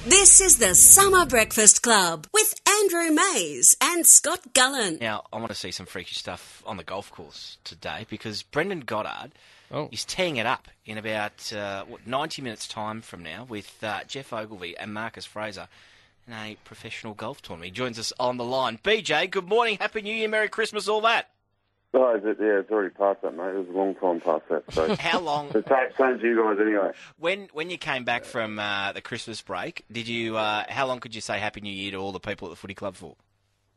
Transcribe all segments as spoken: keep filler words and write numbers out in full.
This is the Summer Breakfast Club with Andrew Mays and Scott Gullen. Now, I want to see some freaky stuff on the golf course today because Brendan Goddard Oh. is teeing it up in about uh, what, ninety minutes' time from now with uh, Jeff Ogilvy and Marcus Fraser in a professional golf tournament. He joins us on the line. B J, good morning, Happy New Year, Merry Christmas, all that. Oh, is it? Yeah, it's already past that, mate. It was a long time past that. So. How long? The same, same to you guys anyway. When when you came back from uh, the Christmas break, did you? Uh, how long could you say Happy New Year to all the people at the footy club for?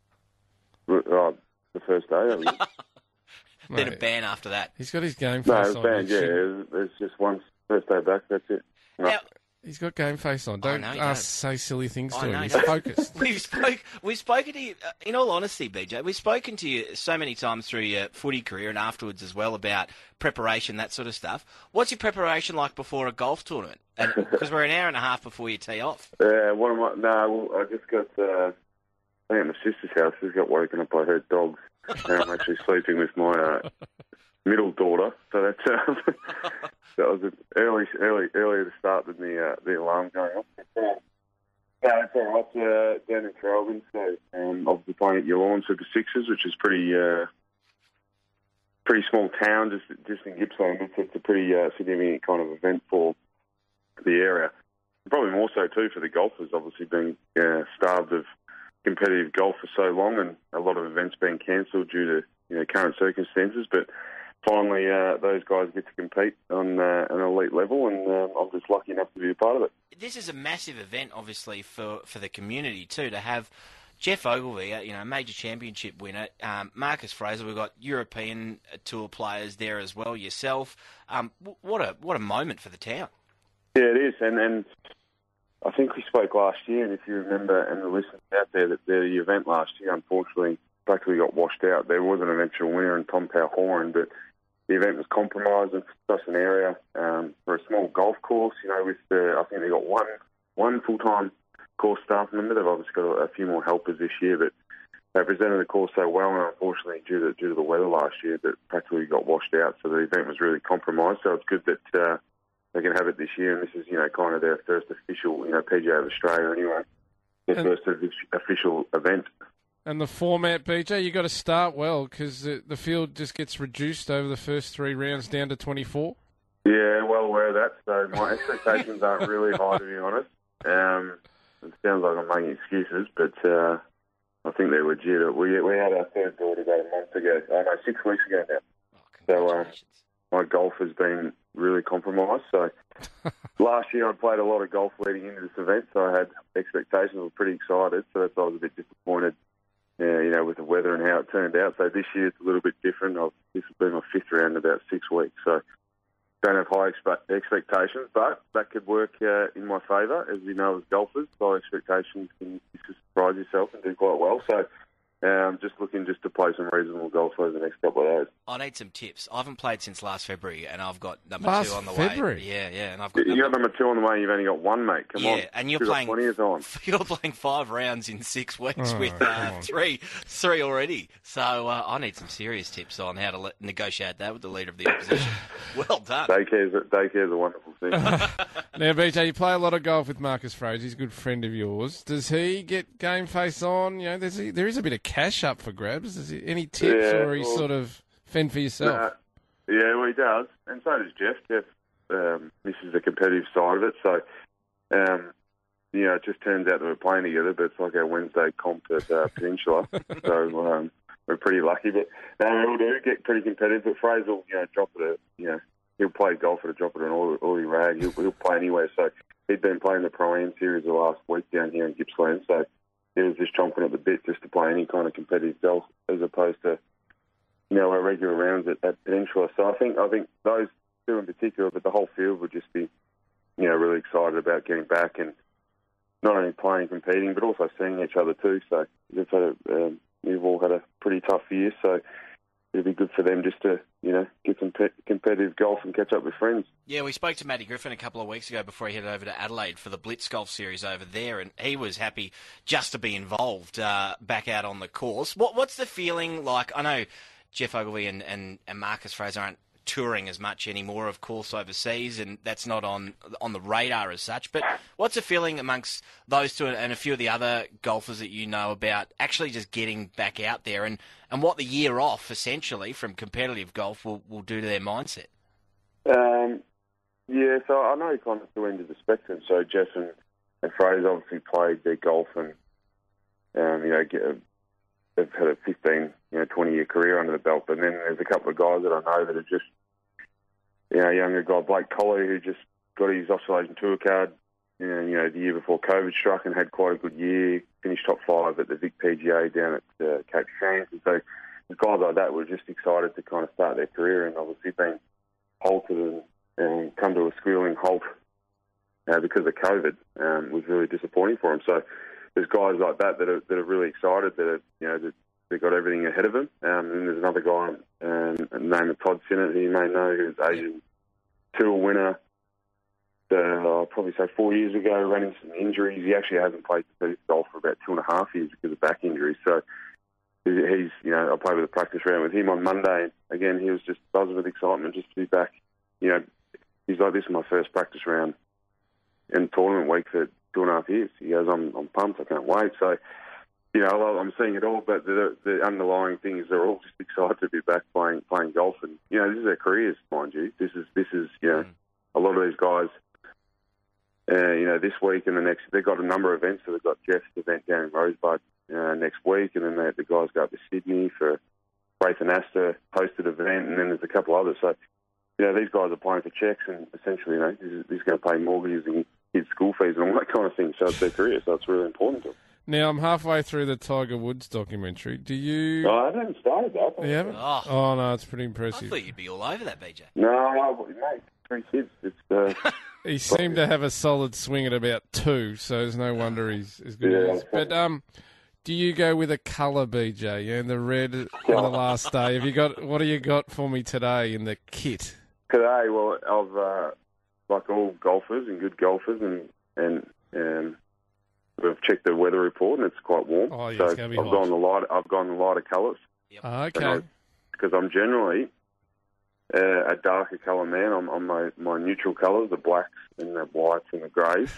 Uh, the first day. Then a ban after that. He's got his game face No, it was on. banned, He yeah. shouldn't- There's just one first day back, that's it. No. Now, He's got game face on. Don't know he ask, does. say silly things I to know him. he He's does. focused. We've spoke, we've spoken to you, uh, in all honesty, B J, we've spoken to you so many times through your footy career and afterwards as well about preparation, that sort of stuff. What's your preparation like before a golf tournament? Because we're an hour and a half before you tee off. Uh, what am I? No, well, I just got, uh, I think at my sister's house, I just got woken up by her dogs. And I'm actually sleeping with my uh, middle daughter. So that's, uh, that was an early, early, earlier to start than the, uh, the alarm going off. But, uh, no, it's all right. Uh, down in Carlton, so um, obviously playing at Yallourn Super Sixes, which is pretty, uh, pretty small town, just just in Gippsland. It's, it's a pretty uh, significant kind of event for the area. Probably more so too for the golfers, obviously being uh, starved of competitive golf for so long, and a lot of events being cancelled due to you know current circumstances. But finally, uh, those guys get to compete on uh, an elite level, and uh, I'm just lucky enough to be a part of it. This is a massive event, obviously, for, for the community too, to have Jeff Ogilvy, uh, you know, major championship winner, um, Marcus Fraser. We've got European tour players there as well. Yourself, um, what a what a moment for the town. Yeah, it is, and and I think we spoke last year, and if you remember, and the listeners out there, that the event last year, unfortunately, practically got washed out. There was an eventual winner in Tom Powell-Horan, but the event was compromised in such an area um, for a small golf course. You know, with the, I think they got one one full-time course staff member. They've obviously got a, a few more helpers this year, but they presented the course so well, and unfortunately, due to due to the weather last year, that practically got washed out. So the event was really compromised. So it's good that uh, they can have it this year, and this is you know kind of their first official, you know, P G A of Australia anyway, their And- first official event. And the format, B J, you got to start well because the, the field just gets reduced over the first three rounds down to twenty-four. Yeah, well aware of that. So my expectations aren't really high, to be honest. Um, it sounds like I'm making excuses, but uh, I think they're legit. We we had our third daughter about a month ago. Oh, no, six weeks ago now. Oh, So uh, congratulations. my golf has been really compromised. So last year I'd played a lot of golf leading into this event, so I had expectations. I was pretty excited, so that's why I was a bit disappointed. Yeah, you know, with the weather and how it turned out. So this year it's a little bit different. I've, this has been my fifth round in about six weeks. So don't have high expe- expectations, but that could work uh, in my favour. As you know, as golfers, high expectations can surprise yourself and do quite well. So um, just looking just to play some reasonable golf over the next couple of days. I need some tips. I haven't played since last February, and I've got number Last two on the February? way. Yeah, yeah, and I've got You number, got number two on the way, you've only got one, mate. Come yeah, on. and you're You've got playing plenty of time. You're playing five rounds in six weeks Oh, with come uh, on. three, three already. So uh, I need some serious tips on how to le- negotiate that with the leader of the opposition. Well done. Daycare's a, daycare's a wonderful thing. Now, B J, you play a lot of golf with Marcus Fraser. He's a good friend of yours. Does he get game face on? You know, there's a, there is a bit of cash up for grabs. Is he, any tips, Yeah, or he well- sort of fend for yourself? Uh, yeah, well, he does, and so does Jeff. Jeff um, misses the competitive side of it, so um, you know, it just turns out that we're playing together. But it's like our Wednesday comp at uh, Peninsula, so um, we're pretty lucky. But no, we'll do get pretty competitive. But Fraser will, you know, drop it at, you know, he'll play golf at a drop at an all, all rag. He'll, he'll play anywhere. So he'd been playing the Pro-Am series the last week down here in Gippsland, so he was just chomping at the bit just to play any kind of competitive golf as opposed to, you know, our regular rounds at, at Peninsula. So I think I think those two in particular, but the whole field would just be, you know, really excited about getting back and not only playing, competing, but also seeing each other too. So we've, had a, um, we've all had a pretty tough year, so it'd be good for them just to, you know, get some pe- competitive golf and catch up with friends. Yeah, we spoke to Matty Griffin a couple of weeks ago before he headed over to Adelaide for the Blitz Golf Series over there, and he was happy just to be involved uh, back out on the course. What, what's the feeling like? I know Jeff Ogilvy and, and, and Marcus Fraser aren't touring as much anymore, of course, overseas, and that's not on on the radar as such. But what's the feeling amongst those two and a few of the other golfers that you know about actually just getting back out there, and, and what the year off, essentially, from competitive golf will, will do to their mindset? Um, yeah, so I know kind of two ends of the spectrum. So Jeff and, and Fraser obviously played their golf and, um, you know, get a, they've had a fifteen, you know, twenty-year career under the belt. But then there's a couple of guys that I know that are just, you know, a younger guy, Blake Colley, who just got his Australasian Tour card, you know, you know, the year before COVID struck and had quite a good year, finished top five at the Vic P G A down at uh, Cape Shanks. And so guys like that were just excited to kind of start their career, and obviously been halted and, and come to a squealing halt uh, because of COVID um, was really disappointing for them. So there's guys like that that are, that are really excited that are, you know, that they've got everything ahead of them. Um, and there's another guy um, named Todd Sinnott, who you may know, who's Asian Tour winner. Uh, I'll probably say four years ago, ran into some injuries. He actually hasn't played golf for about two and a half years because of back injuries. So he's, you know, I played with a practice round with him on Monday. Again, he was just buzzing with excitement just to be back. You know, he's like, this is my first practice round in tournament week for two and a half years. He goes, I'm, I'm pumped. I can't wait. So, you know, I'm seeing it all, but the, the underlying thing is they're all just excited to be back playing playing golf. And, you know, this is their careers, mind you. This is, this is you know, mm. a lot of these guys, uh, you know, this week and the next, they've got a number of events. So they've got Jeff's event down in Rosebud uh, next week, and then they, the guys go up to Sydney for Braith and Astor hosted event, and then there's a couple others. So, you know, these guys are playing for checks, and essentially, you know, this is, this is going to pay mortgages and kids' school fees and all that kind of thing. So it's their career, so it's really important to them. Now, I'm halfway through the Tiger Woods documentary. Do you... No, I haven't started that. You haven't? Oh. oh, no, it's pretty impressive. I thought you'd be all over that, B J. No, no, mate, three kids. It's, uh, he seemed to have a solid swing at about two, so it's no wonder he's as good yeah, as he is. But um, do you go with a colour, B J? Yeah, and the red on the last day. Have you got? What do you got for me today in the kit? Today, well, I've, uh, like all golfers and good golfers, and, and um, we've checked the weather report, and it's quite warm. Oh, yeah, so it's going to be I've hot. gone the light. I've gone the lighter colours. Yep. Oh, okay. Because I'm generally uh, a darker colour man. I'm, I'm my, my neutral colours, the blacks and the whites and the greys.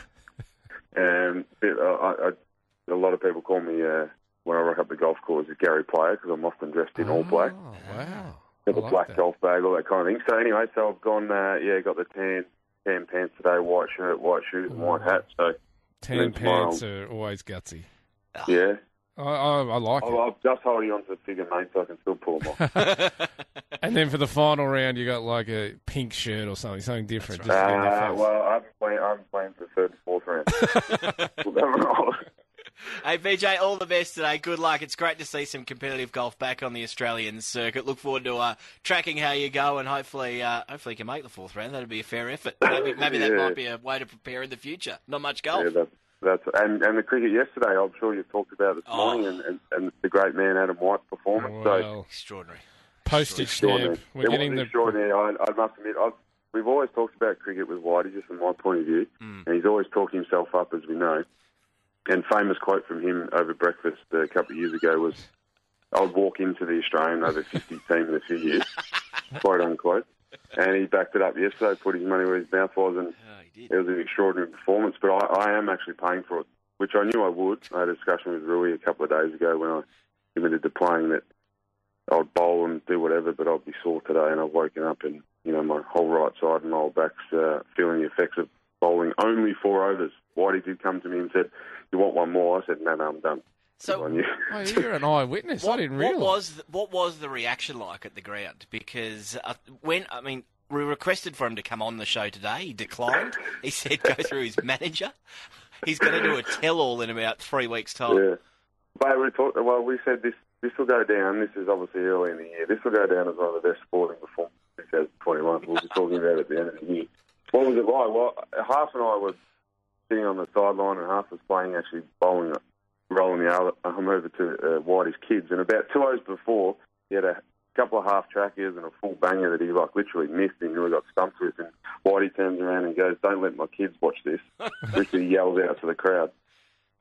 and it, uh, I, I, a lot of people call me, uh, when I rock up the golf course, a Gary Player, because I'm often dressed in oh, all black. Wow. Got the like black that. golf bag, all that kind of thing. So anyway, so I've gone, uh, yeah, got the tan tan pants today, white shirt, white shoes, and white hat. So Tan and pants tomorrow- are always gutsy. yeah, I, I, I like I'm, it. I'm just holding on to the figure, mate, so I can still pull them off. And then for the final round, you got like a pink shirt or something, something different. Just to get in your Uh, face. well, I'm playing. I'm playing for the third and fourth round. We'll go and roll. Hey, B J, all the best today. Good luck. It's great to see some competitive golf back on the Australian circuit. Look forward to uh, tracking how you go, and hopefully, uh, hopefully, you can make the fourth round. That'd be a fair effort. Maybe, maybe that Yeah. might be a way to prepare in the future. Not much golf. Yeah, that's, that's and, and the cricket yesterday. I'm sure you've talked about this Oh. morning, and, and, and the great man Adam White's performance. So Well, Extraordinary. postage extraordinary. stamp. We're it getting was the extraordinary. I, I must admit, I've, we've always talked about cricket with Whitey, just from my point of view, Mm. and he's always talking himself up, as we know. And famous quote from him over breakfast a couple of years ago was, "I'll walk into the Australian over fifty team in a few years," quote unquote. And he backed it up yesterday, put his money where his mouth was, and Oh, he did. it was an extraordinary performance. But I, I am actually paying for it, which I knew I would. I had a discussion with Rui a couple of days ago when I committed to playing that I'd bowl and do whatever, but I'd be sore today. And I've woken up and, you know, my whole right side and my whole back's uh, feeling the effects of bowling only four overs. Whitey did come to me and said, "You want one more?" I said, "No, no, I'm done." So, I knew. Oh, you're an eyewitness. I What, didn't what realise. was the, what was the reaction like at the ground? Because uh, when I mean, we requested for him to come on the show today. He declined. He said go through his manager. He's going to do a tell-all in about three weeks' time. Yeah. But we talked, well, we said this this will go down. This is obviously early in the year. This will go down as one of the best sporting performances of twenty twenty-one. We'll be talking about it at the end of the year. What was it like? Well, Half and I were sitting on the sideline, and Half was playing, actually bowling, rolling the other arm over to uh, Whitey's kids. And about two overs before, he had a couple of half trackers and a full banger that he like literally missed and really got stumped with. And Whitey turns around and goes, "Don't let my kids watch this," which he yells out to the crowd.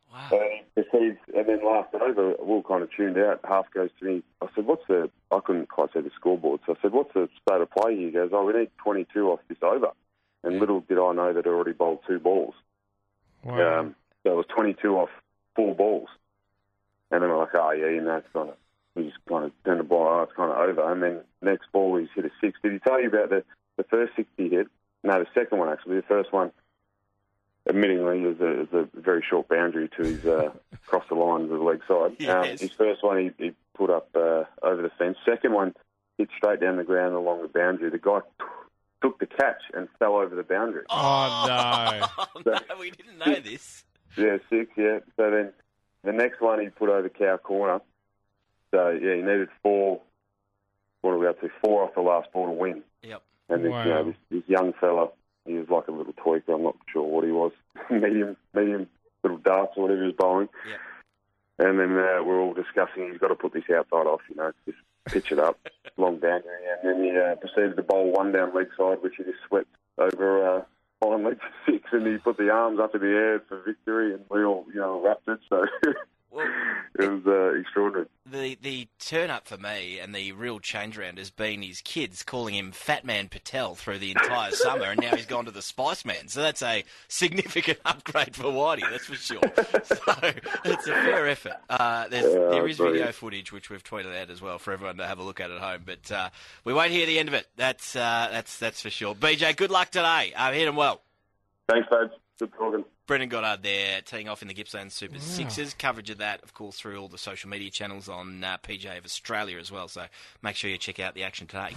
Wow. And he proceeds, and then last over, we all kind of tuned out. Half goes to me. I said, what's the, I couldn't quite see the scoreboard, so I said, what's the state of play here? He goes, oh, we need twenty-two off this over. And Yeah. little did I know that I already bowled two balls. Wow. Um, so it was twenty-two off four balls. And then we're like, oh, yeah, you know, it's kind of, we just kind of turned the ball, oh, it's kind of over. And then next ball, he's hit a six. Did he tell you about the, the first six he hit? No, the second one, actually. The first one, admittingly, is a, is a very short boundary to his uh, across the line of the leg side. Yes. Um, his first one, he, he put up uh, over the fence. Second one, hit straight down the ground along the boundary. The guy t- took the catch and fell over the boundary. Oh, no. Oh, no, we didn't know this. Yeah, six, yeah. So then the next one, he put over cow corner. So, yeah, he needed four, what are we up to, four off the last ball to win. Yep. And this, Wow. you know, this, this young fella, he was like a little tweaker. I'm not sure what he was. medium, medium little darts or whatever he was bowling. Yep. And then uh, we're all discussing he's got to put this outside off, you know, just pitch it up, long boundary. And then he uh, proceeded to bowl one down leg side, which he just swept over uh, on leg six, and he put the arms up in the air for victory, and we all, you know, erupted. So Well, it was uh, extraordinary. the the turn up for me and the real change around has been his kids calling him Fat Man Patel through the entire summer, and now he's gone to the Spice Man. So that's a significant upgrade for Whitey, that's for sure. So it's a fair effort. Uh, there's, Yeah, there is video brilliant. footage which we've tweeted out as well for everyone to have a look at at home. But uh, we won't hear the end of it. That's uh, that's that's for sure. B J, good luck today. Uh, hit him well. Thanks, folks. Good talking. Brendan Goddard there, teeing off in the Gippsland Super Sixes. Coverage of that, of course, through all the social media channels on uh, P J of Australia as well. So make sure you check out the action today.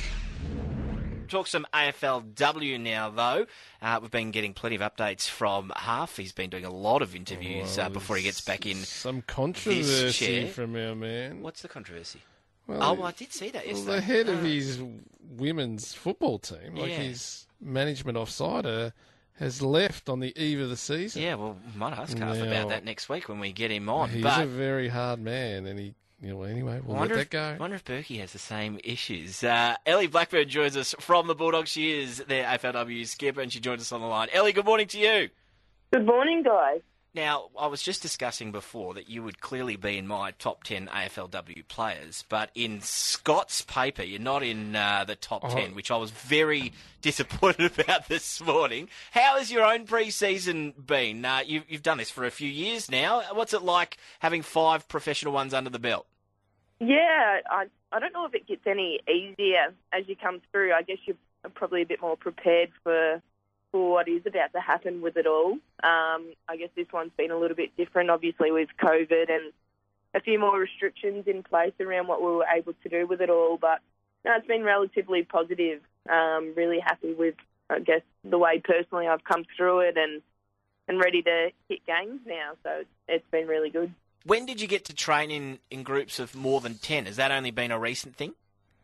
Talk some A F L W now, though. Uh, we've been getting plenty of updates from Half. He's been doing a lot of interviews Well, uh, before he gets back in. Some chair. controversy from our man. What's the controversy? Well, Oh, well, I did see that well, yesterday. the head of Oh. his women's football team, like Yeah. his management offsider, has left on the eve of the season. Yeah, well, we might ask Half Now, about that next week when we get him on. He's but a very hard man, and he, you know, anyway, we'll I let wonder, that if, go. wonder if Berkey has the same issues. Uh, Ellie Blackburn joins us from the Bulldogs. She is their A F L W skipper, and she joins us on the line. Ellie, good morning to you. Good morning, guys. Now, I was just discussing before that you would clearly be in my top ten A F L W players, but in Scott's paper, you're not in uh, the top Oh. ten, which I was very disappointed about this morning. How has your own pre-season been? Uh, you've, you've done this for a few years now. What's it like having five professional ones under the belt? Yeah, I I don't know if it gets any easier as you come through. I guess you're probably a bit more prepared for for what is about to happen with it all. Um, I guess this one's been a little bit different, obviously, with COVID and a few more restrictions in place around what we were able to do with it all. But no, it's been relatively positive. Um, really happy with, I guess, the way personally I've come through it and and ready to hit games now. So it's been really good. When did you get to train in, in groups of more than ten? Has that only been a recent thing?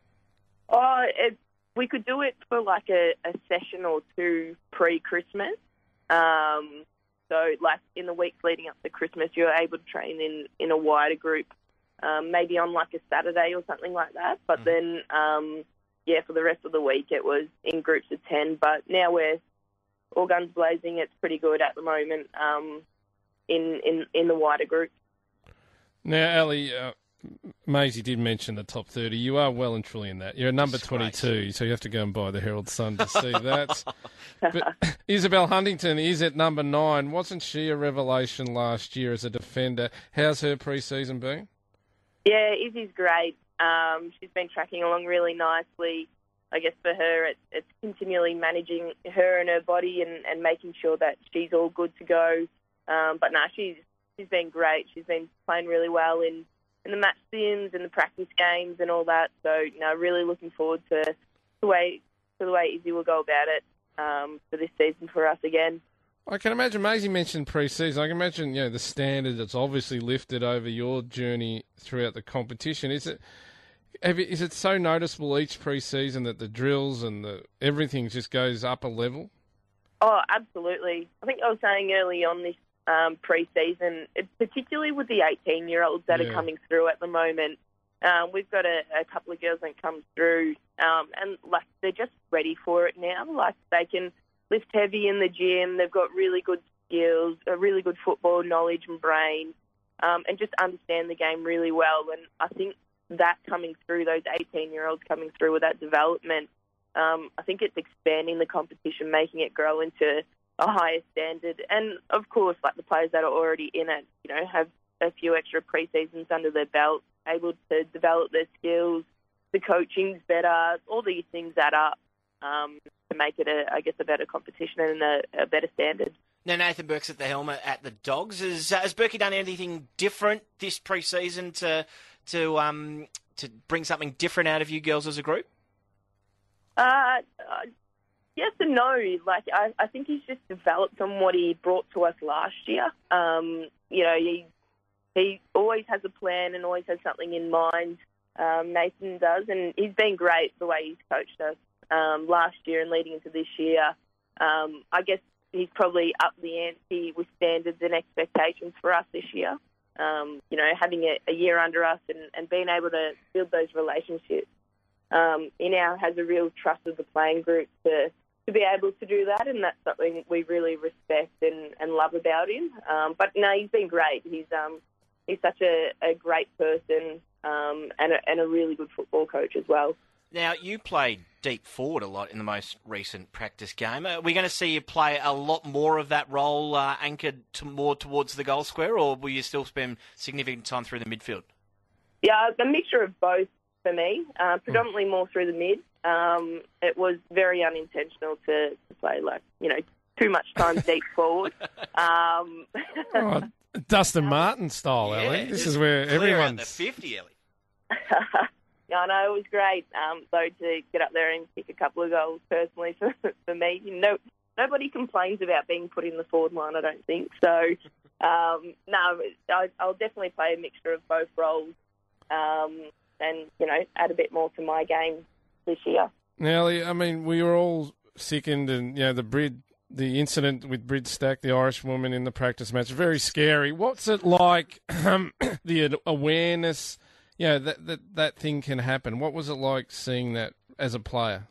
Oh, it, we could do it for like a, a session or two pre-Christmas. Um, so, like in the weeks leading up to Christmas, you're able to train in, in a wider group, um, maybe on like a Saturday or something like that. But Mhm. then, um, yeah, for the rest of the week, it was in groups of ten. But now we're all guns blazing. It's pretty good at the moment um, in, in, in the wider group. Now, Ali, uh, Maisie did mention the top thirty. You are well and truly in that. You're number That's great. twenty-two, so you have to go and buy the Herald Sun to see that. But Isabel Huntington is at number nine. Wasn't she a revelation last year as a defender? How's her pre-season been? Yeah, Izzy's great. Um, she's been tracking along really nicely. I guess for her, it's, it's continually managing her and her body and, and making sure that she's all good to go. Um, but no, she's she's been great. She's been playing really well in, in the match sims and the practice games and all that. So, no, really looking forward to the way to the way Izzy will go about it um, for this season for us again. I can imagine, Maisie mentioned pre-season. I can imagine, you know, the standard that's obviously lifted over your journey throughout the competition. Is it have you, is it so noticeable each pre-season that the drills and the everything just goes up a level? Oh, absolutely. I think I was saying early on this um, pre-season, it- particularly with the eighteen-year-olds that Yeah. are coming through at the moment, um, we've got a, a couple of girls that come through, um, and like they're just ready for it now. Like they can lift heavy in the gym. They've got really good skills, a really good football knowledge and brain, um, and just understand the game really well. And I think that coming through, those eighteen-year-olds coming through with that development, um, I think it's expanding the competition, making it grow into a higher standard. And, of course, like the players that are already in it, you know, have a few extra pre-seasons under their belt, able to develop their skills, the coaching's better, all these things add up um, to make it, a, I guess, a better competition and a, a better standard. Now, Nathan Burke's at the helm at the Dogs. Has, uh, has Burkey done anything different this pre-season to to um, to bring something different out of you girls as a group? Uh, uh, yes and no. Like I, I think he's just developed on what he brought to us last year. Um, you know, he he always has a plan and always has something in mind. Um, Nathan does, and he's been great the way he's coached us um, last year and leading into this year. Um, I guess he's probably upped the ante with standards and expectations for us this year. Um, you know, having a, a year under us and, and being able to build those relationships. Um, he now has a real trust of the playing group to, to be able to do that, and that's something we really respect and, and love about him. Um, but no, he's been great. He's um, he's such a, a great person um, and, a, and a really good football coach as well. Now, you played deep forward a lot in the most recent practice game. Are we going to see you play a lot more of that role uh, anchored to more towards the goal square, or will you still spend significant time through the midfield? Yeah, a mixture of both for me, uh, predominantly more through the mid. Um, it was very unintentional to, to play, like, you know, too much time deep forward. Um, oh, Dustin Martin style, yeah, Ellie. This is where clear everyone's... Uh, out the fifty, Ellie. Yeah, I know, it was great, um, though, to get up there and kick a couple of goals personally for, for me. You know, nobody complains about being put in the forward line, I don't think. So, um, no, I, I'll definitely play a mixture of both roles um, and, you know, add a bit more to my game this year. Now, I mean, we were all sickened, and, you know, the Brid, the incident with Brid Stack, the Irish woman in the practice match, very scary. What's it like, um, the awareness... Yeah, that, that that thing can happen. What was it like seeing that as a player?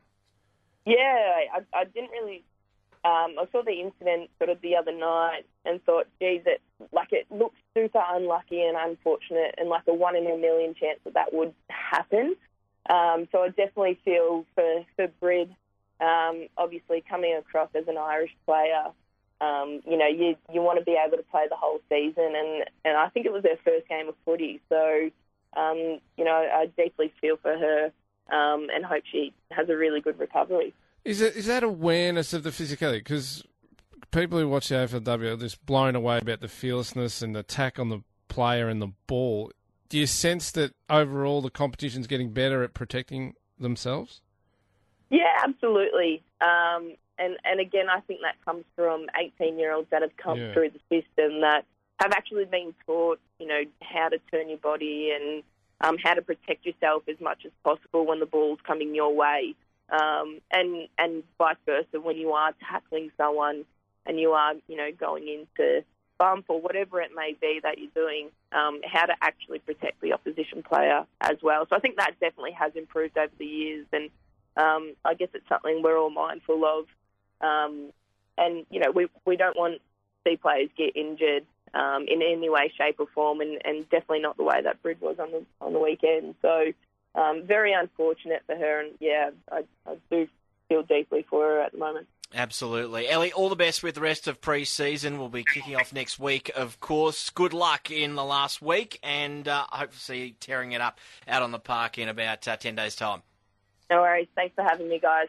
Yeah, I, I didn't really. Um, I saw the incident sort of the other night and thought, geez, it like it looks super unlucky and unfortunate, and like a one in a million chance that that would happen. Um, so I definitely feel for for Brid. Um, obviously, coming across as an Irish player, um, you know, you you want to be able to play the whole season, and and I think it was her first game of footy, so. Um, you know, I deeply feel for her um, and hope she has a really good recovery. Is it is that awareness of the physicality? Because people who watch the A F L W are just blown away about the fearlessness and the attack on the player and the ball. Do you sense that overall the competition's getting better at protecting themselves? Yeah, absolutely. Um, and, and again, I think that comes from eighteen-year-olds that have come yeah. through the system that have actually been taught, you know, how to turn your body and um, how to protect yourself as much as possible when the ball's coming your way. Um, and, and vice versa, when you are tackling someone and you are, you know, going into bump or whatever it may be that you're doing, um, how to actually protect the opposition player as well. So I think that definitely has improved over the years, and um, I guess it's something we're all mindful of. Um, and, you know, we, we don't want to see players get injured Um, in any way, shape or form, and, and definitely not the way that Brid was on the on the weekend. So um, very unfortunate for her, and yeah, I, I do feel deeply for her at the moment. Absolutely. Ellie, all the best with the rest of pre-season. We'll be kicking off next week, of course. Good luck in the last week, and uh, I hope to see you tearing it up out on the park in about uh, ten days' time. No worries. Thanks for having me, guys.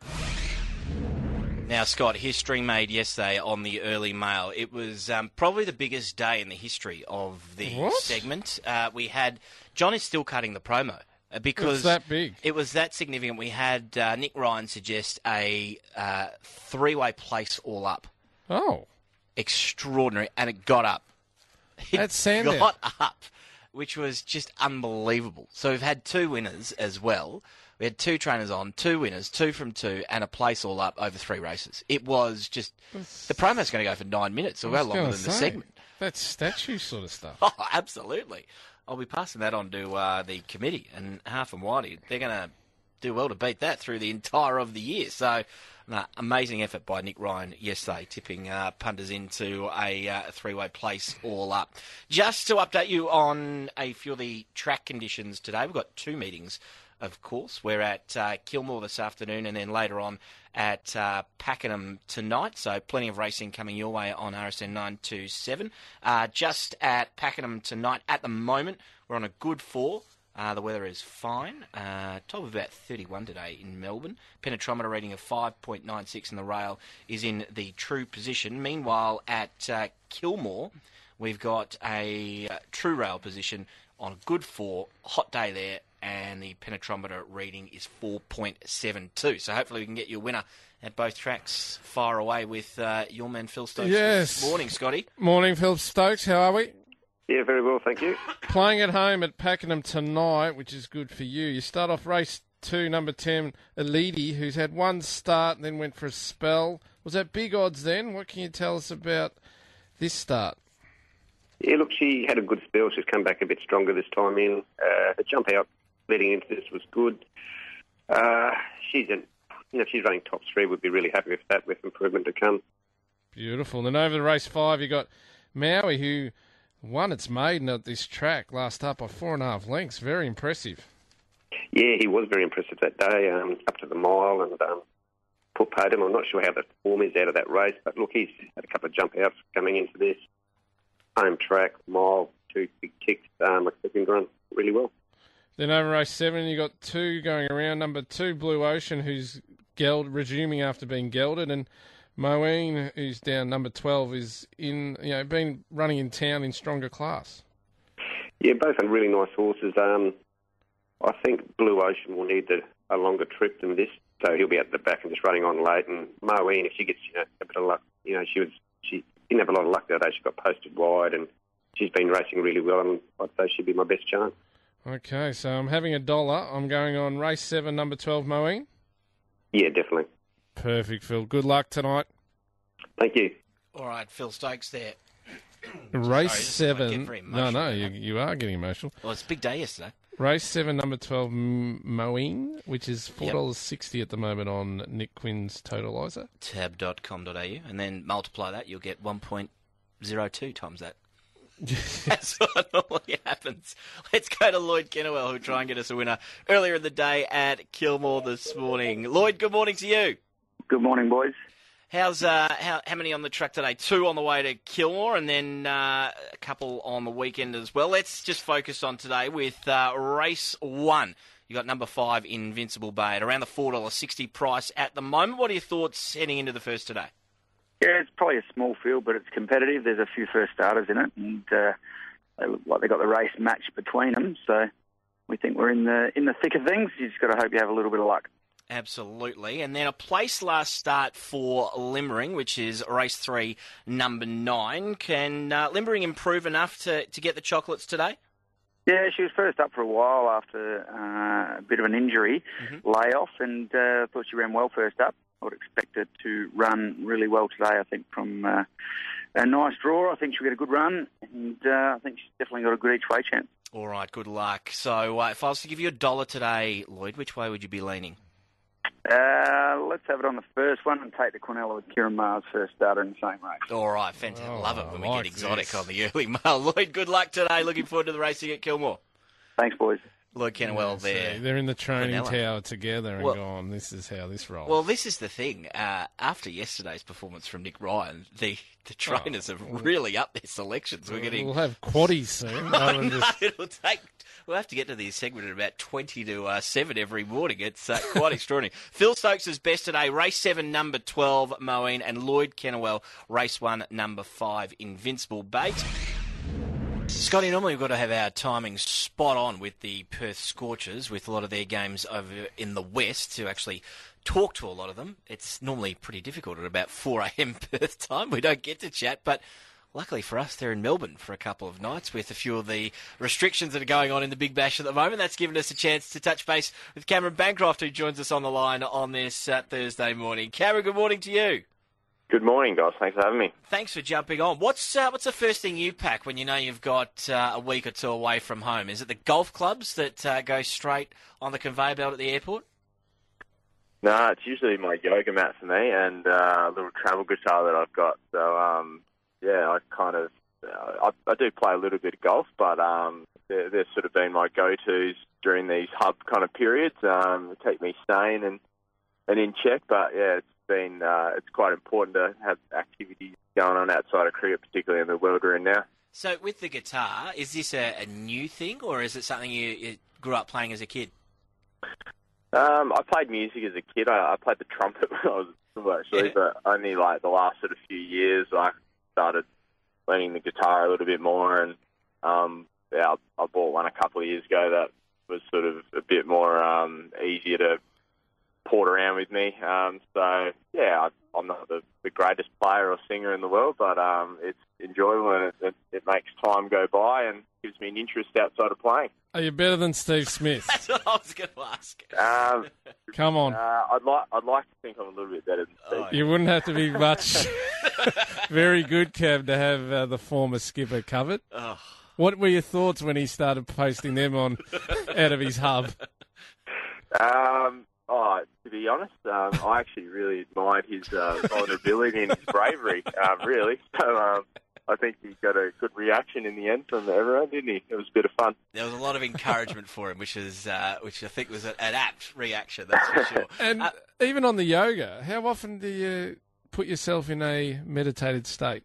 Now, Scott, history made yesterday on the Early Mail. It was um, probably the biggest day in the history of the what? segment. Uh, we had John is still cutting the promo uh, because it's that big. It was that significant. We had uh, Nick Ryan suggest a uh, three-way place all up. Oh, extraordinary, and it got up. It That's Sandown. got up, which was just unbelievable. So we've had two winners as well. We had two trainers on, two winners, two from two, and a place all up over three races. It was just... That's, the promo's going to go for nine minutes. It'll go longer than say, the segment. That's statue sort of stuff. Oh, absolutely. I'll be passing that on to uh, the committee, and Half and Whitey, they're going to do well to beat that through the entire of the year. So Nah, amazing effort by Nick Ryan yesterday, tipping uh, punters into a uh, three-way place all up. Just to update you on a few of the track conditions today, we've got two meetings, of course. We're at uh, Kilmore this afternoon and then later on at uh, Pakenham tonight. So plenty of racing coming your way on R S N nine twenty-seven. Uh, just at Pakenham tonight, at the moment, we're on a good four. Uh, the weather is fine. Uh, top of about thirty-one today in Melbourne. Penetrometer reading of five point nine six and the rail is in the true position. Meanwhile, at uh, Kilmore, we've got a uh, true rail position on a good four. Hot day there, and the penetrometer reading is four point seven two. So hopefully we can get you a winner at both tracks. Far away with uh, your man Phil Stokes. Yes. Morning, Scotty. Morning, Phil Stokes. How are we? Yeah, very well, thank you. Playing at home at Pakenham tonight, which is good for you. You start off race two, number ten, Elidi, who's had one start and then went for a spell. Was that big odds then? What can you tell us about this start? Yeah, look, she had a good spell. She's come back a bit stronger this time in. Uh, the jump out leading into this was good. Uh, she's in, you know, if she's running top three, we'd be really happy with that, with improvement to come. Beautiful. And then over to race five, you got Maui, who won its maiden at this track last up by four and a half lengths. Very impressive. Yeah, he was very impressive that day, um, up to the mile and um, put paid him. I'm not sure how the form is out of that race, but look, he's had a couple of jump outs coming into this. Home track, mile, two big ticks. Um, I think he can run really well. Then over race seven, you got two going around. Number two, Blue Ocean, who's geld, resuming after being gelded, and Moeen, who's down number twelve, is in, you know, been running in town in stronger class. Yeah, both are really nice horses. Um, I think Blue Ocean will need the, a longer trip than this, so he'll be at the back and just running on late. And Moeen, if she gets, you know, a bit of luck, you know, she was she didn't have a lot of luck that day. She got posted wide, and she's been racing really well, and I'd say she'd be my best chance. Okay, so I'm having a dollar. I'm going on race seven, number twelve, Moeen. Yeah, definitely. Perfect, Phil. Good luck tonight. Thank you. All right, Phil Stokes there. Race Sorry, seven. No, no, you, you are getting emotional. Well, it's a big day yesterday. Race seven, number twelve, Moeen, which is four dollars sixty yep. at the moment on Nick Quinn's Totalizer. tab dot com dot a u, and then multiply that, you'll get one point zero two times that. That's what normally happens. Let's go to Lloyd Kennewell, who'll try and get us a winner earlier in the day at Kilmore this morning. Lloyd, good morning to you. Good morning, boys. How's uh, how how many on the track today? Two on the way to Kilmore, and then uh, a couple on the weekend as well. Let's just focus on today with uh, race one. You got number five, Invincible Bay, at around the four dollars sixty price at the moment. What are your thoughts heading into the first today? Yeah, it's probably a small field, but it's competitive. There's a few first starters in it, and uh, they look like they got the race match between them. So we think we're in the in the thick of things. You just got to hope you have a little bit of luck. Absolutely. And then a place last start for Limbering, which is race three, number nine. Can uh, Limbering improve enough to, to get the chocolates today? Yeah, she was first up for a while after uh, a bit of an injury mm-hmm. layoff, and I uh, thought she ran well first up. I would expect her to run really well today, I think, from uh, a nice draw. I think she'll get a good run, and uh, I think she's definitely got a good each-way chance. All right, good luck. So uh, if I was to give you a dollar today, Lloyd, which way would you be leaning? Uh, let's have it on the first one and take the Quinella with Kieran Mars first starter in the same race. All right, fantastic. Oh, Love it when we like get exotic this. on the early mail. Lloyd, good luck today. Looking forward to the racing at Kilmore. Thanks, boys. Lloyd Kennewell Yeah, there. so they're in the training Quinella. tower together and Well- gone, this is how this rolls. Well, this is the thing. Uh, after yesterday's performance from Nick Ryan, the, the trainers have really upped their selections. We're getting... We'll have quaddies soon. rather than No, just- it'll take... We'll have to get to the segment at about twenty to uh, seven every morning. It's uh, quite extraordinary. Phil Stokes is best today. Race seven, number twelve, Moeen, and Lloyd Kennewell, race one, number five, Invincible Bait. Scotty, normally we've got to have our timings spot on with the Perth Scorchers, with a lot of their games over in the west, to actually talk to a lot of them. It's normally pretty difficult at about four a.m. Perth time. We don't get to chat, but luckily for us, they're in Melbourne for a couple of nights with a few of the restrictions that are going on in the Big Bash at the moment. That's given us a chance to touch base with Cameron Bancroft, who joins us on the line on this uh, Thursday morning. Cameron, good morning to you. Good morning, guys. Thanks for having me. Thanks for jumping on. What's uh, what's the first thing you pack when you know you've got uh, a week or two away from home? Is it the golf clubs that uh, go straight on the conveyor belt at the airport? No, it's usually my yoga mat for me and uh, a little travel guitar that I've got. So, um, yeah, I kind of, uh, I, I do play a little bit of golf, but um, they're, they're sort of been my go-tos during these hub kind of periods. Um, keep me sane and, and in check. But, yeah, it's been, uh, it's quite important to have activities going on outside of cricket, particularly in the world we're in now. So with the guitar, is this a, a new thing, or is it something you, you grew up playing as a kid? Um, I played music as a kid. I, I played the trumpet when I was little, actually, Yeah. but only like the last sort of few years I started learning the guitar a little bit more. And um, yeah, I, I bought one a couple of years ago that was sort of a bit more um, easier to port around with me. Um, so yeah, I, I'm not the, the greatest player or singer in the world, but um, it's enjoyable and it, it, it makes time go by and gives me an interest outside of playing. Are you better than Steve Smith? That's what I was going to ask. Um, Come on. uh, I'd like I'd like to think I'm a little bit better than Steve. Oh, You wouldn't have to be much. Very good, Kev, to have uh, the former skipper covered. Oh. What were your thoughts when he started posting them on out of his hub? Um, oh, to be honest, um, I actually really admired his uh, vulnerability and his bravery, um, really. So um, I think he got a good reaction in the end from everyone, didn't he? It was a bit of fun. There was a lot of encouragement for him, which is uh, which I think was an apt reaction, that's for sure. And Uh, even on the yoga, how often do you put yourself in a meditated state?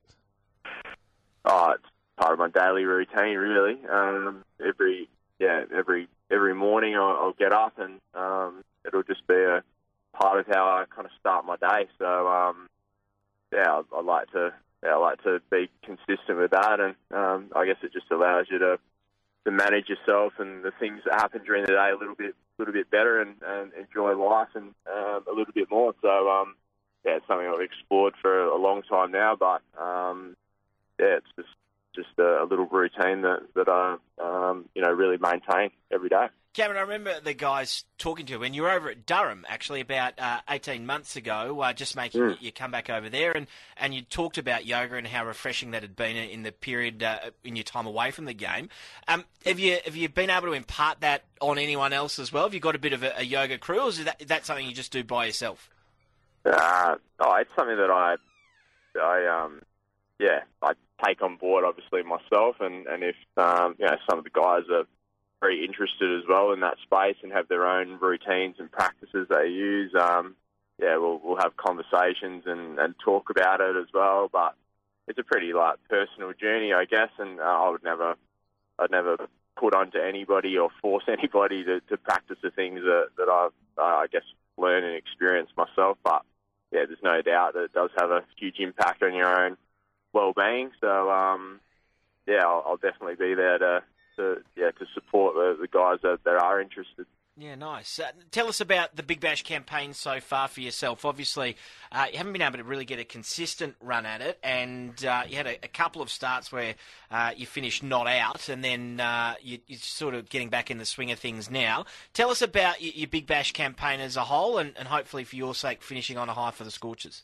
Oh, it's part of my daily routine, really. Um, every yeah, every every morning I'll, I'll get up and um, it'll just be a part of how I kind of start my day. So um, yeah, I, I like to yeah, I like to be consistent with that, and um, I guess it just allows you to to manage yourself and the things that happen during the day a little bit little bit better and, and enjoy life and um, a little bit more. So um, yeah, it's something I've explored for a long time now, but um, yeah, it's just just a, a little routine that that I um, you know really maintain every day. Cameron, I remember the guys talking to you when you were over at Durham, actually, about uh, eighteen months ago, uh, just making Mm. your comeback over there, and, and you talked about yoga and how refreshing that had been in the period uh, in your time away from the game. Um, have you have you been able to impart that on anyone else as well? Have you got a bit of a, a yoga crew, or is that, is that something you just do by yourself? Uh, oh, it's something that I, I um, yeah, I take on board obviously myself, and and if um, you know some of the guys are very interested as well in that space and have their own routines and practices they use, um, yeah, we'll we'll have conversations and, and talk about it as well. But it's a pretty like personal journey, I guess, and uh, I would never, I'd never put onto anybody or force anybody to, to practice the things that that I've uh, I guess learned and experienced myself. But yeah, there's no doubt that it does have a huge impact on your own well-being. So um, yeah, I'll, I'll definitely be there to. To, yeah, to support the, the guys that, that are interested. Yeah, nice. Uh, tell us about the Big Bash campaign so far for yourself. Obviously, uh, you haven't been able to really get a consistent run at it, and uh, you had a, a couple of starts where uh, you finished not out, and then uh, you, you're sort of getting back in the swing of things now. Tell us about your, your Big Bash campaign as a whole, and, and hopefully for your sake, finishing on a high for the Scorchers.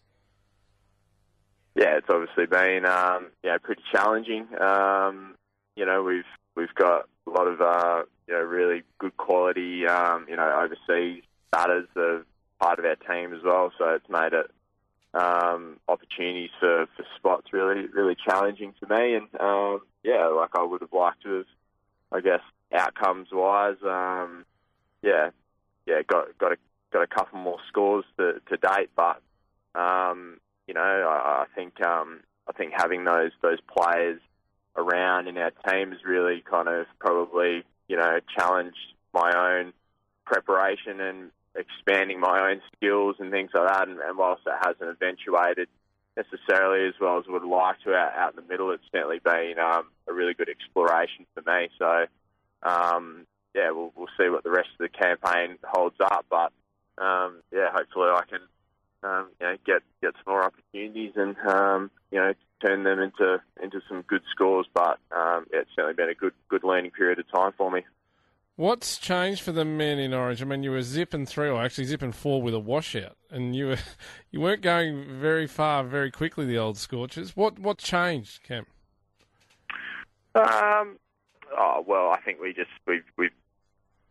Yeah, it's obviously been um, yeah pretty challenging. Um, you know, we've We've got a lot of, uh, you know, really good quality, um, you know, overseas batters that are part of our team as well. So it's made it um, opportunities for, for spots really, really challenging for me. And um, yeah, like I would have liked to have, I guess, outcomes wise, um, yeah, yeah, got got a got a couple more scores to, to date. But um, you know, I, I think um, I think having those those players around in our team has really kind of probably, you know, challenged my own preparation and expanding my own skills and things like that. And, and whilst it hasn't eventuated necessarily as well as I would like to out, out in the middle, it's certainly been um, a really good exploration for me. So, um, yeah, we'll, we'll see what the rest of the campaign holds up. But, um, yeah, hopefully I can, um, you know, get, get some more opportunities and, um, you know, turn them into into some good scores, but um, yeah, it's certainly been a good good learning period of time for me. What's changed for the men in Orange? I mean, you were zipping three, or actually zipping four with a washout, and you were you weren't going very far very quickly. The old Scorchers. What what changed, Cam? Um, oh well, I think we just we've we've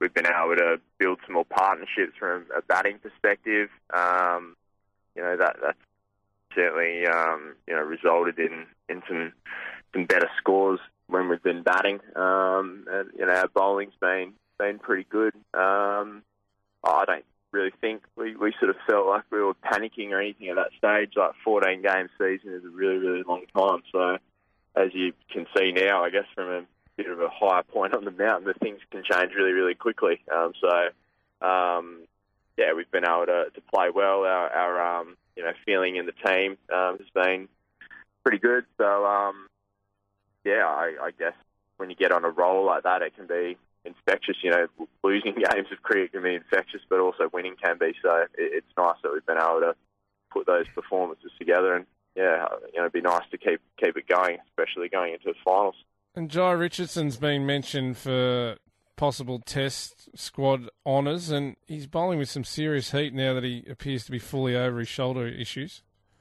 we've been able to build some more partnerships from a batting perspective. Um, you know, that that's certainly um, you know resulted in, in some some better scores when we've been batting. Um, and you know, our bowling's been been pretty good. Um, I don't really think we, we sort of felt like we were panicking or anything at that stage. Like fourteen game season is a really really long time. So as you can see now, I guess from a bit of a higher point on the mountain, the things can change really really quickly. Um, so um, yeah, we've been able to, to play well. Our, our um, you know feeling in the team um, has been pretty good. So um, yeah, I, I guess when you get on a roll like that, it can be infectious. You know, losing games of cricket can be infectious, but also winning can be. So it, it's nice that we've been able to put those performances together, and yeah, you know, it'd be nice to keep keep it going, especially going into the finals. And Jai Richardson's been mentioned for possible Test squad honours, and he's bowling with some serious heat now that he appears to be fully over his shoulder issues.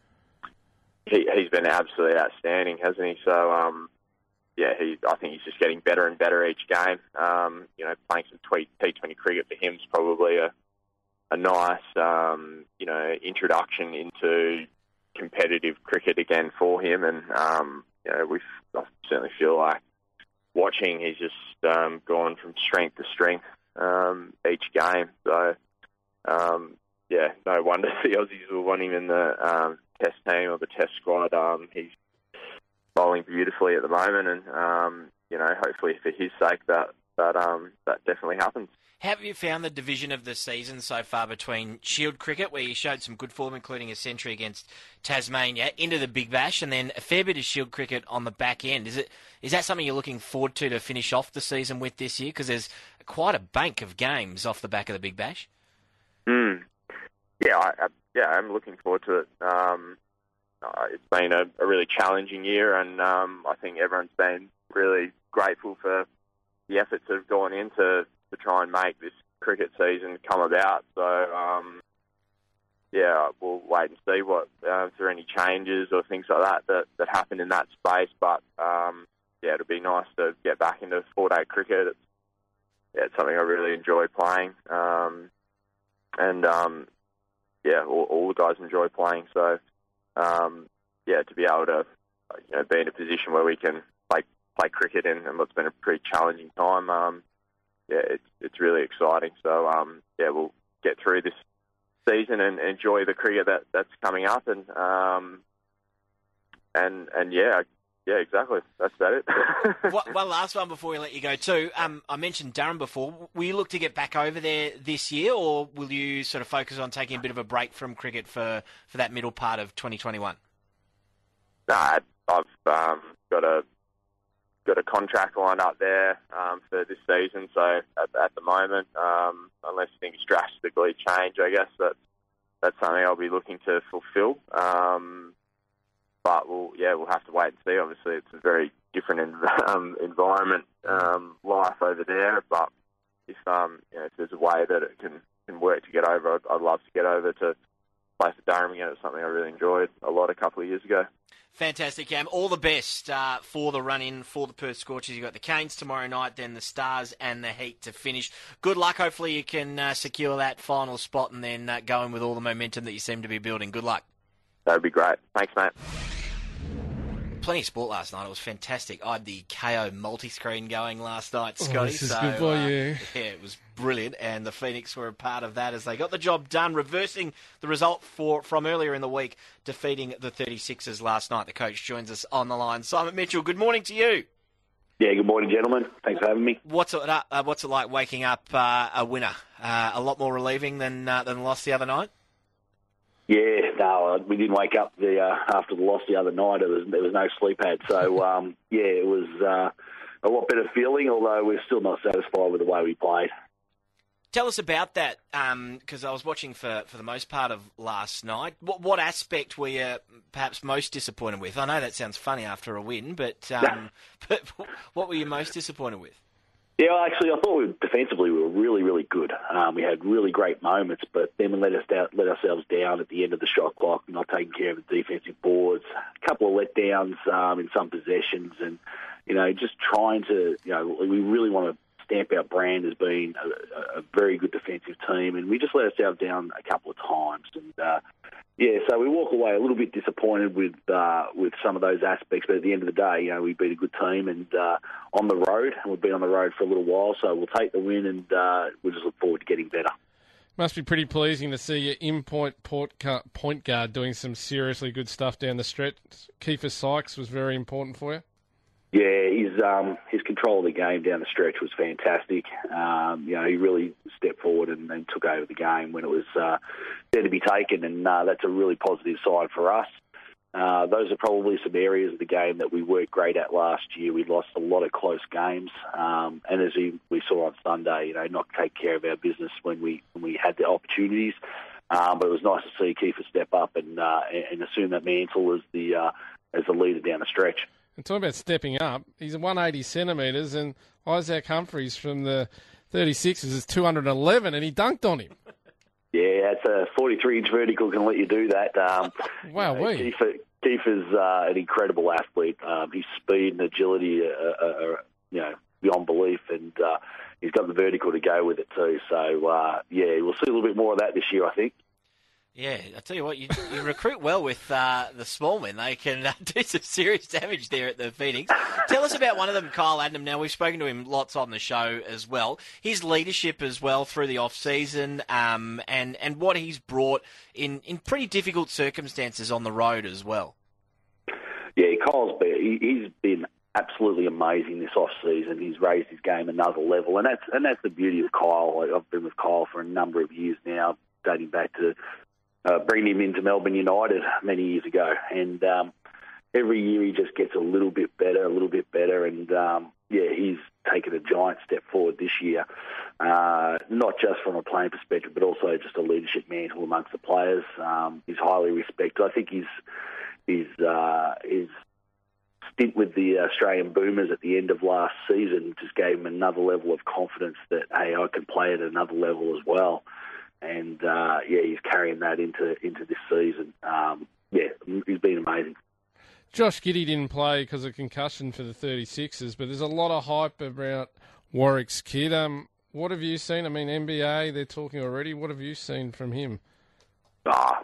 He, he's been absolutely outstanding, hasn't he? So, um, yeah, he, I think he's just getting better and better each game. Um, you know, playing some T twenty cricket for him is probably a, a nice, um, you know, introduction into competitive cricket again for him. And, um, you know, we I certainly feel like watching, he's just um, gone from strength to strength um, each game. So, um, yeah, no wonder the Aussies will want him in the um, Test team or the Test squad. Um, he's bowling beautifully at the moment, and um, you know, hopefully for his sake that that um, that definitely happens. How have you found the division of the season so far between Shield cricket, where you showed some good form, including a century against Tasmania, into the Big Bash, and then a fair bit of Shield cricket on the back end? Is it is that something you're looking forward to to finish off the season with this year? Because there's quite a bank of games off the back of the Big Bash. Mm. Yeah, I, I, yeah, I'm looking forward to it. Um, uh, it's been a, a really challenging year, and um, I think everyone's been really grateful for the efforts that have gone into to try and make this cricket season come about. So, um, yeah, we'll wait and see what uh, if there are any changes or things like that that, that happen in that space. But, um, yeah, it'll be nice to get back into four-day cricket. It's, yeah, it's something I really enjoy playing. Um, and, um, yeah, all, all the guys enjoy playing. So, um, yeah, to be able to you know, be in a position where we can play, play cricket in, in what's been a pretty challenging time, um, yeah, it's it's really exciting. So, um, yeah, we'll get through this season and enjoy the cricket that, that's coming up. And, um, and and yeah, yeah, exactly. That's about it. One one last one before we let you go too. Um, I mentioned Durham before. Will you look to get back over there this year, or will you sort of focus on taking a bit of a break from cricket for, for that middle part of twenty twenty-one? No, I've um, got a got a contract lined up there um, for this season. So at, at the moment, um, unless things drastically change, I guess that that's something I'll be looking to fulfil. Um, but we'll yeah, we'll have to wait and see. Obviously, it's a very different env- um, environment, um, life over there. But if um, you know, if there's a way that it can, can work to get over, I'd, I'd love to get over to play for Durham again. It's something I really enjoyed a lot a couple of years ago. Fantastic, Cam. All the best uh, for the run-in for the Perth Scorchers. You've got the Canes tomorrow night, then the Stars and the Heat to finish. Good luck. Hopefully you can uh, secure that final spot and then uh, go in with all the momentum that you seem to be building. Good luck. That would be great. Thanks, mate. Plenty of sport last night. It was fantastic. I had the K O multi-screen going last night, Scotty. Oh, this is so, good for uh, you. Yeah, it was brilliant, and the Phoenix were a part of that as they got the job done, reversing the result for from earlier in the week, defeating the thirty-sixers last night. The coach joins us on the line. Simon Mitchell, good morning to you. Yeah, good morning, gentlemen. Thanks for having me. What's it, uh, what's it like waking up uh, a winner? Uh, a lot more relieving than uh, than the loss the other night? Yeah, no, we didn't wake up the uh, after the loss the other night. There was, there was no sleep had. So, um, yeah, it was uh, a lot better feeling, although we're still not satisfied with the way we played. Tell us about that, because um, I was watching for, for the most part of last night. What, what aspect were you perhaps most disappointed with? I know that sounds funny after a win, but, um, but what were you most disappointed with? Yeah, actually, I thought we, defensively we were really, really good. Um, we had really great moments, but then we let us down, let ourselves down at the end of the shot clock, not taking care of the defensive boards. A couple of letdowns um, in some possessions, and you know, just trying to, you know, we really want to stamp our brand as being a, a very good defensive team, and we just let ourselves down a couple of times. And uh, yeah, so we walk away a little bit disappointed with uh, with some of those aspects, but at the end of the day, you know, we beat a good team and uh, on the road, and we've been on the road for a little while, so we'll take the win, and uh, we'll just look forward to getting better. Must be pretty pleasing to see your in-point point guard doing some seriously good stuff down the stretch. Kiefer Sykes was very important for you. Yeah, his um, his control of the game down the stretch was fantastic. Um, you know, he really stepped forward and, and took over the game when it was uh, there to be taken, and uh, that's a really positive side for us. Uh, those are probably some areas of the game that we weren't great at last year. We lost a lot of close games, um, and as we, we saw on Sunday, you know, not take care of our business when we when we had the opportunities. Um, but it was nice to see Kiefer step up and uh, and assume that mantle as the uh, as the leader down the stretch. And talking about stepping up, he's one hundred eighty centimetres, and Isaac Humphries from the thirty-sixers is two hundred eleven, and he dunked on him. Yeah, it's a forty-three inch vertical can let you do that. Um, wow, you know, we. Kiefer, Kiefer's uh, an incredible athlete. Um, his speed and agility are, are, are you know, beyond belief, and uh, he's got the vertical to go with it too. So, uh, yeah, we'll see a little bit more of that this year, I think. Yeah, I tell you what, you, you recruit well with uh, the small men. They can uh, do some serious damage there at the Phoenix. Tell us about one of them, Kyle Adnam. Now, we've spoken to him lots on the show as well. His leadership as well through the off-season um, and, and what he's brought in, in pretty difficult circumstances on the road as well. Yeah, Kyle's been, he, he's been absolutely amazing this off-season. He's raised his game another level, and that's, and that's the beauty of Kyle. I've been with Kyle for a number of years now, dating back to Uh, bringing him into Melbourne United many years ago. And um, every year he just gets a little bit better, a little bit better. And, um, yeah, he's taken a giant step forward this year, uh, not just from a playing perspective, but also just a leadership mantle amongst the players. Um, he's highly respected. I think his, his, uh, his stint with the Australian Boomers at the end of last season just gave him another level of confidence that, hey, I can play at another level as well. And, uh, yeah, he's carrying that into into this season. Um, yeah, he's been amazing. Josh Giddey didn't play because of concussion for the thirty-sixers, but there's a lot of hype about Warwick's kid. Um, what have you seen? I mean, N B A, they're talking already. What have you seen from him? Ah,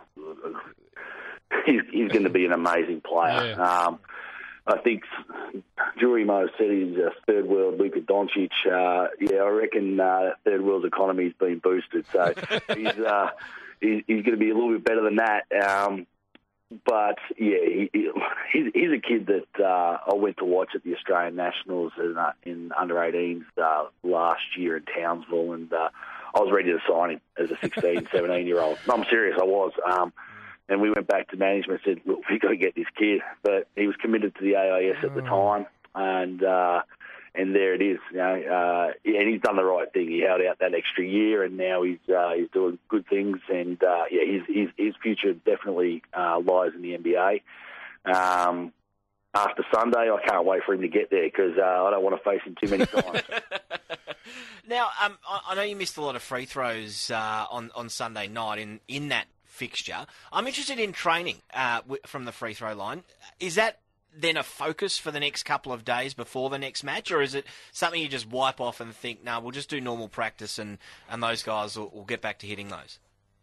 he's, he's going to be an amazing player. Yeah. Um, I think Jury Mo said he's a third world Luka Doncic. Uh, yeah, I reckon uh, third world's economy's been boosted, so he's uh, he's, he's going to be a little bit better than that. Um, but yeah, he, he's, he's a kid that uh, I went to watch at the Australian Nationals in, uh, in under eighteens uh, last year in Townsville, and uh, I was ready to sign him as a sixteen, seventeen year old. I'm serious, I was. Um, And we went back to management and said, look, we've got to get this kid. But he was committed to the A I S at the time, and uh, and there it is. You know, uh, and he's done the right thing. He held out that extra year, and now he's uh, he's doing good things. And, uh, yeah, his, his, his future definitely uh, lies in the N B A. Um, after Sunday, I can't wait for him to get there because uh, I don't want to face him too many times. Now, um, I know you missed a lot of free throws uh, on, on Sunday night in, in that fixture. I'm interested in training uh, w- from the free throw line. Is that then a focus for the next couple of days before the next match, or is it something you just wipe off and think, no, nah, we'll just do normal practice and, and those guys will, will get back to hitting those?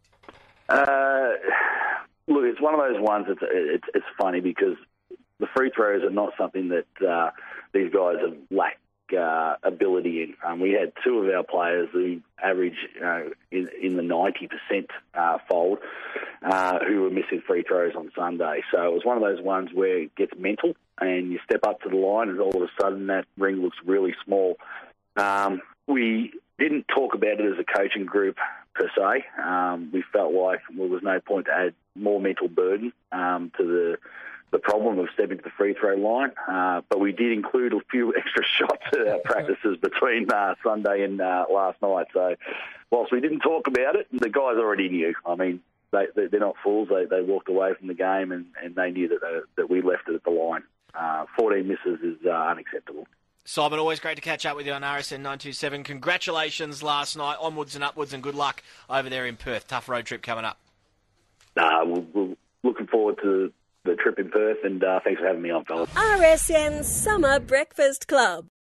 Uh, look, it's one of those ones that's it's, it's funny because the free throws are not something that uh, these guys have lacked Uh, ability in. Um, we had two of our players who average you know, in, in the ninety percent uh, fold uh, who were missing free throws on Sunday. So it was one of those ones where it gets mental and you step up to the line and all of a sudden that ring looks really small. Um, we didn't talk about it as a coaching group per se. Um, we felt like well, there was no point to add more mental burden um, to the the problem of stepping to the free throw line, uh, but we did include a few extra shots at our practices between uh, Sunday and uh, last night. So whilst we didn't talk about it, the guys already knew. I mean, they, they're not fools. They, they walked away from the game and, and they knew that they, that we left it at the line. Uh, fourteen misses is uh, unacceptable. Simon, always great to catch up with you on R S N nine two seven. Congratulations last night. Onwards and upwards, and good luck over there in Perth. Tough road trip coming up. Uh, we're, we're looking forward to the trip in Perth, and uh, thanks for having me on, fellas. R S N Summer Breakfast Club.